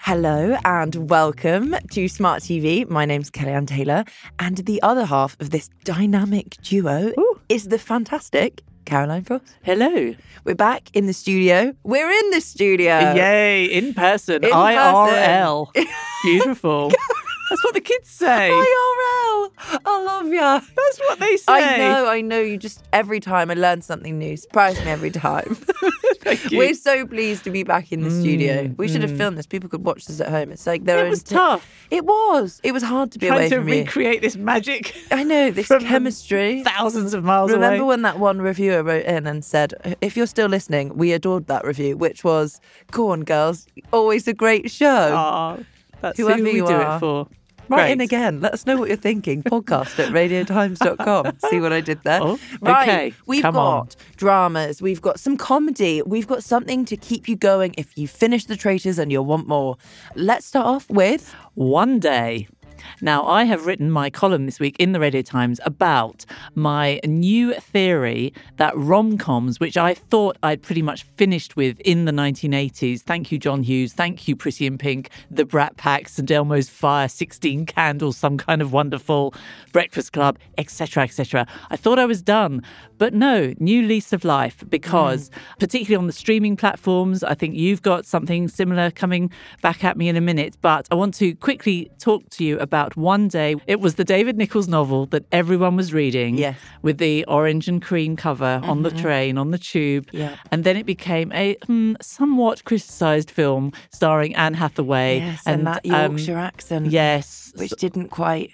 Hello and welcome to Smart TV. My name's Kellyanne Taylor, and the other half of this dynamic duo is the fantastic Caroline Frost. Hello. We're back in the studio. We're in the studio. Yay, in person. IRL. Beautiful. That's what the kids say. IRL. I love ya. That's what they say. I know. You just, every time I learn something new, surprise me every time. Thank you. We're so pleased to be back in the studio. We should have filmed this. People could watch this at home. It's like their own. It was tough. It was. It was hard to be away from you. Trying to recreate this magic. I know, this chemistry. Thousands of miles away. Remember when that one reviewer wrote in and said, if you're still listening, we adored that review, which was, go on, girls, always a great show. Aw, that's Whoever who we you do are. it for. Write in again. Let us know what you're thinking. podcast@radiotimes.com. See what I did there? Oh, right. okay. We've Come got on. dramas. We've got some comedy. We've got something to keep you going if you finish The Traitors and you'll want more. Let's start off with... One Day. Now, I have written my column this week in the Radio Times about my new theory that rom-coms, which I thought I'd pretty much finished with in the 1980s, thank you, John Hughes, thank you, Pretty in Pink, The Brat Pack, St Elmo's Fire, 16 Candles, Some Kind of Wonderful, Breakfast Club, etc., etc. I thought I was done. But no, new lease of life, because particularly on the streaming platforms, I think you've got something similar coming back at me in a minute. But I want to quickly talk to you about One Day. It was the David Nichols novel that everyone was reading, Yes. with the orange and cream cover on the train, on the tube. Yeah. And then it became a somewhat criticised film starring Anne Hathaway. Yes, and that Yorkshire accent. Yes. Which didn't quite...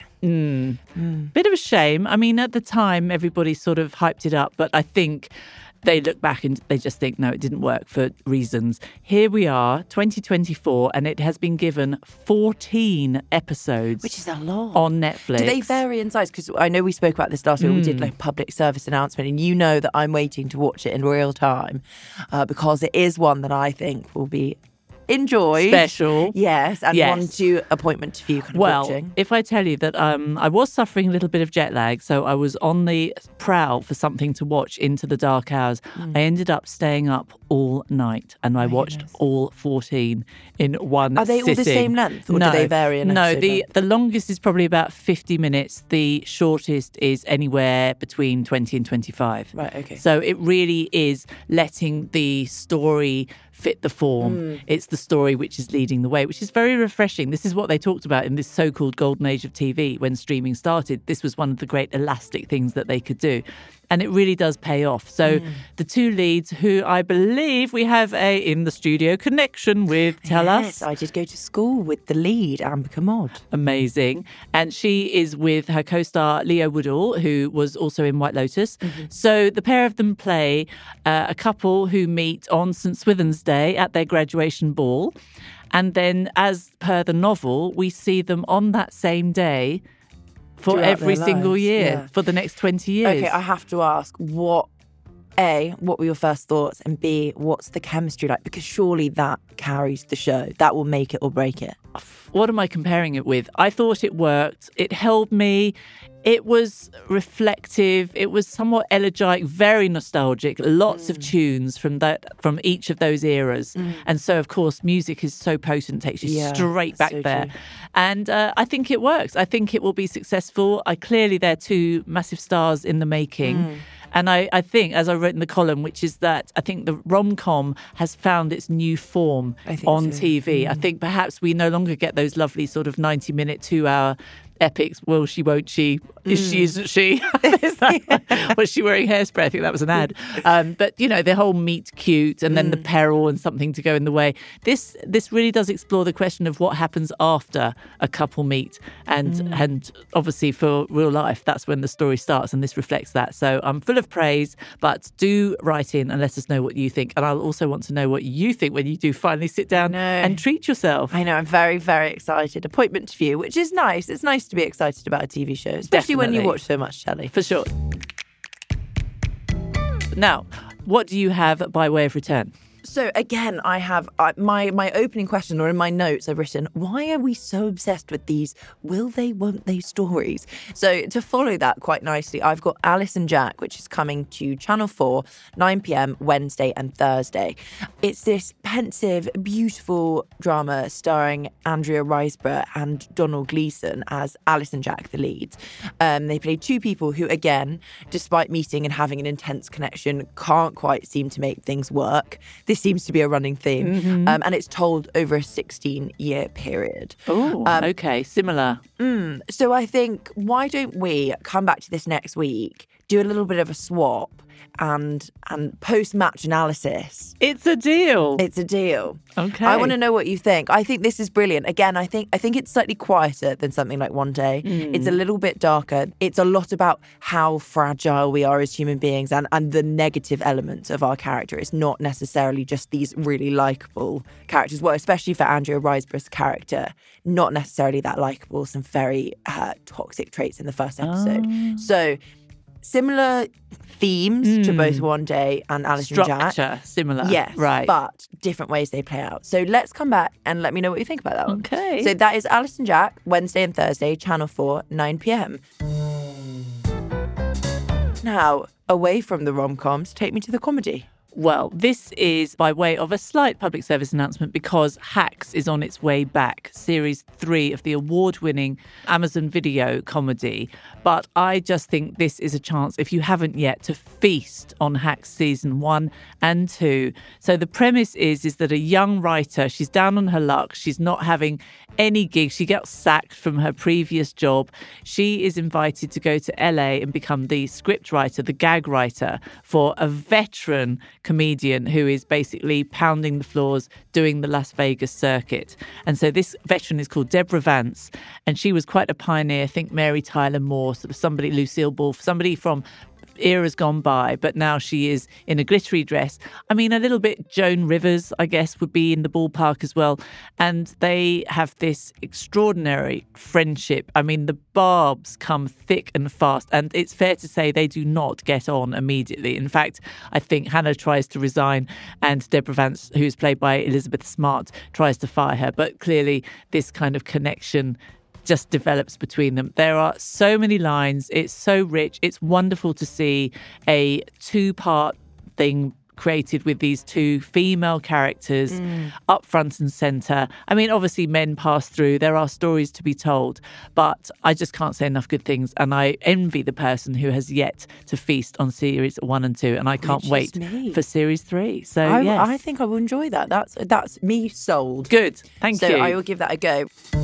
Bit of a shame. I mean, at the time, everybody sort of hyped it up, but I think they look back and they just think, no, it didn't work for reasons. Here we are, 2024, and it has been given 14 episodes. Which is a lot. On Netflix. Do they vary in size? Because I know we spoke about this last week. We did like public service announcement, and you know that I'm waiting to watch it in real time because it is one that I think will be enjoyed. Special. Yes, and one to appointment to view kind of watching. If I tell you that I was suffering a little bit of jet lag, so I was on the prowl for something to watch into the dark hours. I ended up staying up all night, and I watched all 14 in one Are they all the sitting. same length, or do they vary in episode length? The longest is probably about 50 minutes. The shortest is anywhere between 20 and 25. Right, okay. So it really is letting the story fit the form. It's the story which is leading the way, which is very refreshing. This is what they talked about in this so-called golden age of TV when streaming started. This was one of the great elastic things that they could do. And it really does pay off. So the two leads, who I believe we have a in the studio connection with, tell us. I did go to school with the lead, Amber Commod. Amazing. And she is with her co-star Leo Woodall, who was also in White Lotus. So the pair of them play a couple who meet on St Swithin's Day at their graduation ball. And then, as per the novel, we see them on that same day for Throughout every their single lives, year for the next 20 years. Okay, I have to ask, what were your first thoughts? And B, what's the chemistry like? Because surely that carries the show. That will make it or break it. What am I comparing it with? I thought it worked. It held me. It was reflective. It was somewhat elegiac, very nostalgic. Lots of tunes from each of those eras. And so, of course, music is so potent, takes you straight back so there. true. And I think it works. I think it will be successful. Clearly, they're two massive stars in the making. And I think, as I wrote in the column, which is that I think the rom-com has found its new form on so. TV. I think perhaps we no longer get those lovely sort of 90-minute, 2-hour epics. Will she, won't she? Is she, isn't she? Is that, was she wearing hairspray? I think that was an ad. But, you know, the whole meet cute and then the peril and something to go in the way. This really does explore the question of what happens after a couple meet. And obviously for real life, that's when the story starts, and this reflects that. So I'm full of praise, but do write in and let us know what you think. And I'll also want to know what you think when you do finally sit down and treat yourself. I know, I'm very, very excited. Appointment to view, which is nice. It's nice to be excited about a TV show, especially when you watch so much telly. For sure. Now, what do you have by way of return? So again, I have my opening question, or in my notes, I've written, why are we so obsessed with these will they, won't they stories? So to follow that quite nicely, I've got Alice and Jack, which is coming to Channel 4, 9 p.m, Wednesday and Thursday. It's this pensive, beautiful drama starring Andrea Riseborough and Donald Gleeson as Alice and Jack, the leads. They play two people who, again, despite meeting and having an intense connection, can't quite seem to make things work. This seems to be a running theme. And it's told over a 16-year period. Oh, okay. Similar. So I think, why don't we come back to this next week, do a little bit of a swap and post-match analysis. It's a deal. It's a deal. Okay. I want to know what you think. I think this is brilliant. Again, I think it's slightly quieter than something like One Day. It's a little bit darker. It's a lot about how fragile we are as human beings and the negative elements of our character. It's not necessarily just these really likeable characters. Well, especially for Andrea Riseborough's character, not necessarily that likeable. Some very toxic traits in the first episode. So similar themes to both One Day and Alice and Jack. Structure, similar. Yes, right. But different ways they play out. So let's come back and let me know what you think about that one. Okay. So that is Alice and Jack, Wednesday and Thursday, Channel 4, 9 p.m. Now, away from the rom-coms, take me to the comedy. Well, this is by way of a slight public service announcement because Hacks is on its way back, series 3 of the award-winning Amazon Video comedy. But I just think this is a chance, if you haven't yet, to feast on Hacks season 1 and 2. So the premise is that a young writer, she's down on her luck, she's not having any gigs, she gets sacked from her previous job. She is invited to go to LA and become the script writer, the gag writer for a veteran comedian who is basically pounding the floors, doing the Las Vegas circuit. And so this veteran is called Deborah Vance, and she was quite a pioneer. Think Mary Tyler Moore, sort of somebody, Lucille Ball, somebody from eras gone by, but now she is in a glittery dress. I mean, a little bit Joan Rivers, I guess, would be in the ballpark as well. And they have this extraordinary friendship. I mean, the barbs come thick and fast, and it's fair to say they do not get on immediately. In fact, I think Hannah tries to resign, and Deborah Vance, who's played by Elizabeth Smart, tries to fire her. But clearly, this kind of connection just develops between them. There are so many lines. It's so rich. It's wonderful to see a 2-part thing created with these 2 female characters up front and centre. I mean, obviously men pass through. There are stories to be told, but I just can't say enough good things. And I envy the person who has yet to feast on series 1 and 2. And I can't wait for series 3. So yes. I think I will enjoy that. That's me sold. Good. Thank you. So I will give that a go.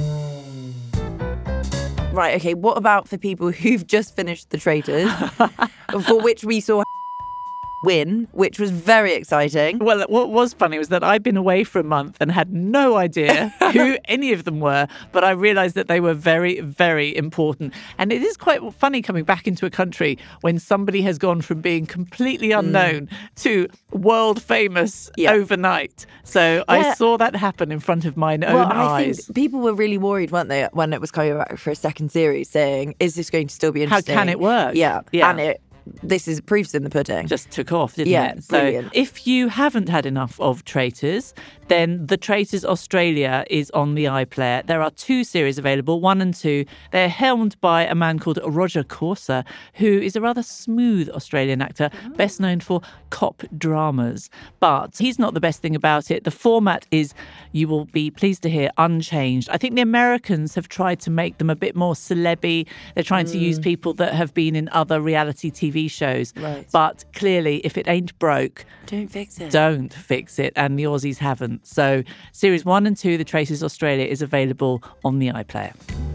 Right, okay, what about for people who've just finished The Traitors, for which we saw win, which was very exciting. Well, what was funny was that I'd been away for a month and had no idea who any of them were, but I realised that they were very, very important. And it is quite funny coming back into a country when somebody has gone from being completely unknown to world famous overnight. So I saw that happen in front of my own eyes. I think people were really worried, weren't they, when it was coming back for a second series, saying, is this going to still be interesting? How can it work? Yeah. And this is proofs in the pudding. Just took off, didn't it? So brilliant. If you haven't had enough of Traitors, then The Traitors Australia is on the iPlayer. There are 2 series available, 1 and 2. They're helmed by a man called Roger Corser, who is a rather smooth Australian actor, best known for cop dramas. But he's not the best thing about it. The format is, you will be pleased to hear, unchanged. I think the Americans have tried to make them a bit more celeb-y. They're trying to use people that have been in other reality TV shows. Right. But clearly, if it ain't broke, don't fix it. Don't fix it. And the Aussies haven't. So series 1 and 2, The Traitors Australia, is available on the iPlayer.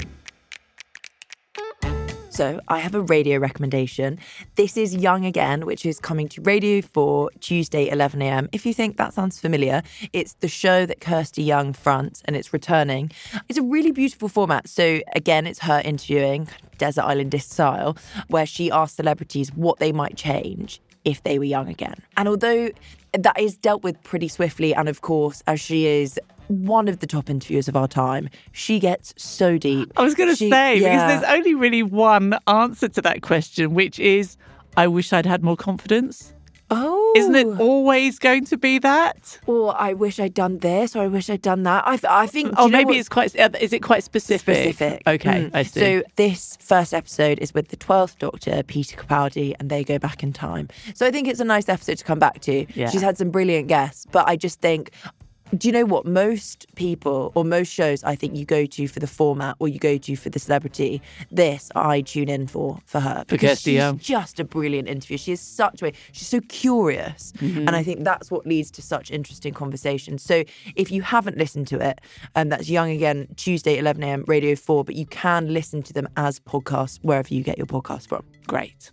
So I have a radio recommendation. This is Young Again, which is coming to Radio 4 Tuesday, 11 a.m. If you think that sounds familiar, it's the show that Kirsty Young fronts, and it's returning. It's a really beautiful format. So again, it's her interviewing, Desert Island-ish style, where she asks celebrities what they might change if they were young again. And although that is dealt with pretty swiftly, and of course, as she is one of the top interviewers of our time, she gets so deep. I was going to say, because there's only really one answer to that question, which is, I wish I'd had more confidence. Oh. Isn't it always going to be that? Or I wish I'd done this, or I wish I'd done that. I think... Oh, maybe it's quite... Is it quite specific? Specific. Okay, I see. So this first episode is with the 12th Doctor, Peter Capaldi, and they go back in time. So I think it's a nice episode to come back to. Yeah. She's had some brilliant guests, but I just think... Do you know what? Most people or most shows I think you go to for the format or you go to for the celebrity. This I tune in for her. Because she's just a brilliant interviewer. She is such a... She's so curious. Mm-hmm. And I think that's what leads to such interesting conversations. So if you haven't listened to it, that's Young Again, Tuesday, 11 a.m, Radio 4, but you can listen to them as podcasts wherever you get your podcast from. Great.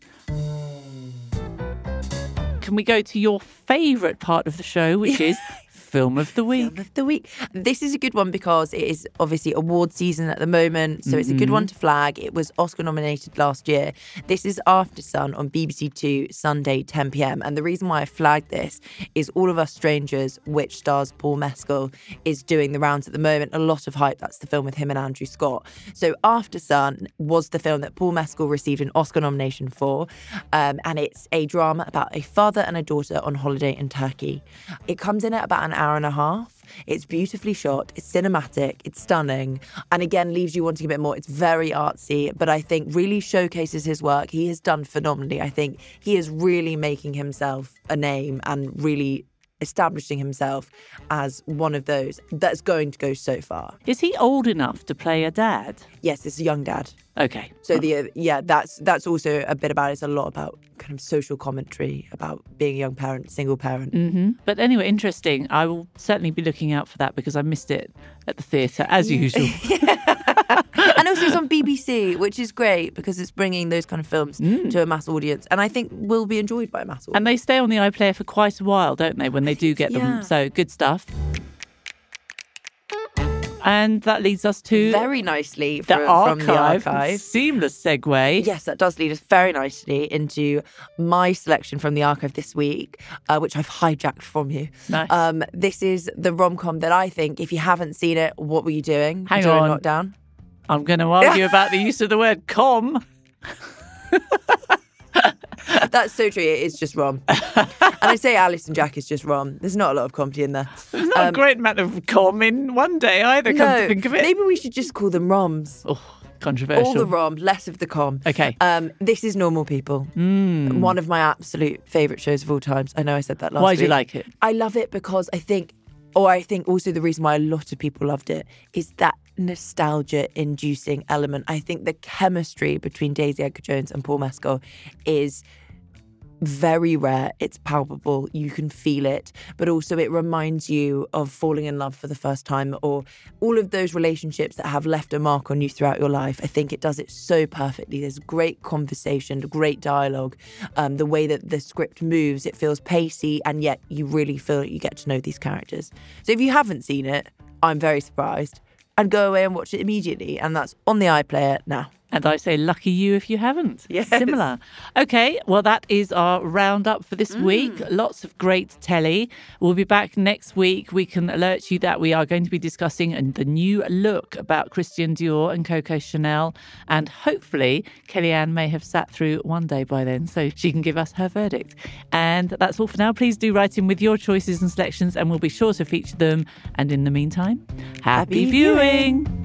Can we go to your favourite part of the show, which is... Film of the week. Film of the week. This is a good one because it is obviously award season at the moment, so it's a good one to flag. It was Oscar nominated last year. This is After Sun on BBC Two, Sunday, 10 p.m. And the reason why I flagged this is All of Us Strangers, which stars Paul Mescal, is doing the rounds at the moment. A lot of hype. That's the film with him and Andrew Scott. So After Sun was the film that Paul Mescal received an Oscar nomination for, and it's a drama about a father and a daughter on holiday in Turkey. It comes in at about an hour and a half. It's beautifully shot, it's cinematic, it's stunning, and again leaves you wanting a bit more. It's very artsy, but I think really showcases his work. He has done phenomenally. I think he is really making himself a name and really establishing himself as one of those that's going to go so far. Is he old enough to play a dad? Yes, it's a young dad. Okay. So that's also a bit about, it's a lot about kind of social commentary about being a young parent, single parent. Mm-hmm. But anyway, interesting. I will certainly be looking out for that because I missed it at the theatre as usual. And also it's on BBC, which is great because it's bringing those kind of films to a mass audience, and I think will be enjoyed by a mass audience. And they stay on the iPlayer for quite a while, don't they, when they do get them? So good stuff. And that leads us to... Very nicely from the archive. Seamless segue. Yes, that does lead us very nicely into my selection from the archive this week, which I've hijacked from you. Nice. This is the rom-com that I think, if you haven't seen it, what were you doing Hang during on. lockdown? I'm going to argue about the use of the word com. That's so true. It is just rom. And I say Alice and Jack is just rom. There's not a lot of comedy in there. There's not a great amount of com in one day either, come to think of it. Maybe we should just call them roms. Oh, controversial. All the rom, less of the com. Okay. This is Normal People. One of my absolute favourite shows of all times. I know I said that last week. Why do you like it? I love it because I think also the reason why a lot of people loved it is that nostalgia-inducing element. I think the chemistry between Daisy Edgar-Jones and Paul Mescal is very rare. It's palpable. You can feel it. But also it reminds you of falling in love for the first time or all of those relationships that have left a mark on you throughout your life. I think it does it so perfectly. There's great conversation, great dialogue. The way that the script moves, it feels pacey, and yet you really feel that you get to know these characters. So if you haven't seen it, I'm very surprised. And go away and watch it immediately. And that's on the iPlayer now. And I say, lucky you if you haven't. Yes. Similar. Okay, well, that is our roundup for this week. Lots of great telly. We'll be back next week. We can alert you that we are going to be discussing the new look about Christian Dior and Coco Chanel. And hopefully, Kellyanne may have sat through one day by then, so she can give us her verdict. And that's all for now. Please do write in with your choices and selections, and we'll be sure to feature them. And in the meantime, happy viewing.